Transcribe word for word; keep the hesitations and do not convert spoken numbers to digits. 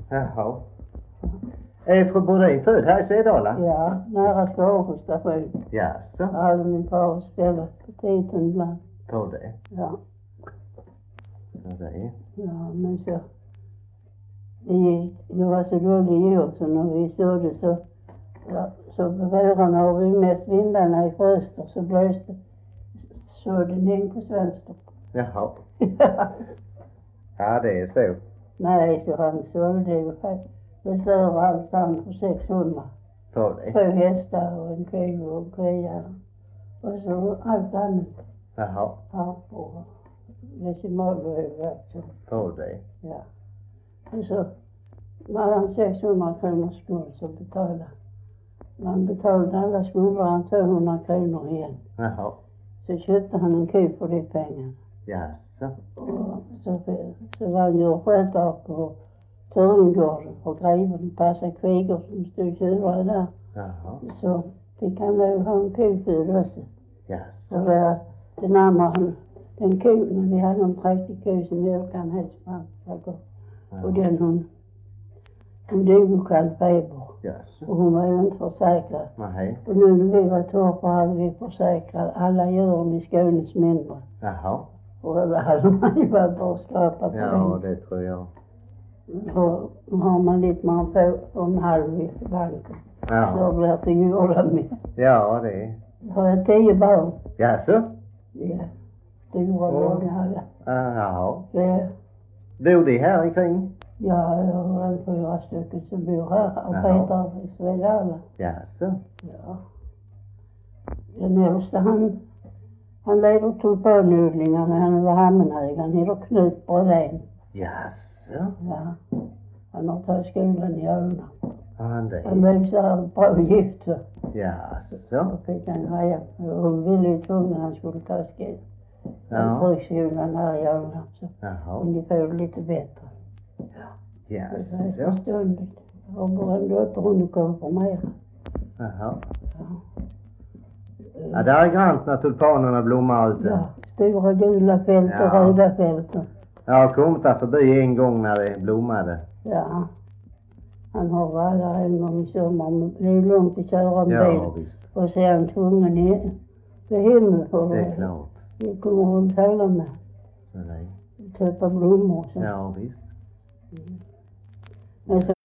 Jaha. Är fru Brodin född här i Svedala? Ja, nära Skåre station. Jaså? Jag hade min far stället på titeln ibland. På det? Ja. Så det är. Ja, men så... Det gick, det var så dålig jord så när vi såg det så... Ja, så på våren har vi mest vindarna i öster så blåste sådden in på svenster. Jaha. Ja, det är så. Nej, så han sålde ju faktiskt. Det sör allsamt för sexhundra. På det? Två hästar och en ko och en kria. Och så allt annat. Jaha. Ja, och decimalväg också. På det? Ja. Och så när han sexhundra kronor skuld så betalade när han betalade alla skulder han tvåhundra kronor igen. Jaha. Så köpte han en ko för de pengarna. Jaså? Och så, så var han djurskötare på Törngården och greven passade kvigor som stod tjurar där. Jaha. Så fick han nog ha en koföd också. Jaså? Så det, den andra, han, den kon, vi hade en präktig ko som mjölkade han helst fram. Och den hon, hon dog och kall feber. Jaså? Och hon var ju inte försäkrad. Nej. Och nu när vi var torpar hade vi försäkrat alla djuren i Skånes mindre. Jaha. Och då hade man ju bara bara skrapa på Ja, den. det tror jag. Och har man lite man får en halv i banken. Ja. Så blir det gjorda med. Ja, det är. Så har jag tio barn. Jaså? Ja. Stora barn jag hade. Ja, jaha. Det, Bor de här i kring? ja, jag har en fyra stycken som bor här. Och Jaha. Peter i Svedala. Jaså? Ja. Den äldsta han, han leder tulpanodlingarna. Han var hamnägare. Han heter Knut Brodin. Jaså? Ja. Han har tagit skolan i Ölna. Har han det? Han blev så här bra gift så. Jaså? Och fick han greja. Och hon ville ju tvungen han skulle ta skolan. Ja. Bruksskolan här i Ölna. Så Jaha. om de får det lite bättre. Det är Jaså? förståndigt. Jag har bara en dotter hon konfirmerar. Jaha. Ja. Ja, där är grant när tulpanerna blommar ute. Ja, stora gula fält och Ja. röda fält. Jag har kommit där förbi en gång när det blommade. Ja. Han har varit där en gång i sommar. Men det är långt att köra med Ja, bil. visst. Och så är han tvungen i vid himlen för Det är klart. vi kommer hon tala med. Så det är. Köpa blommor och så. Ja, visst. Men så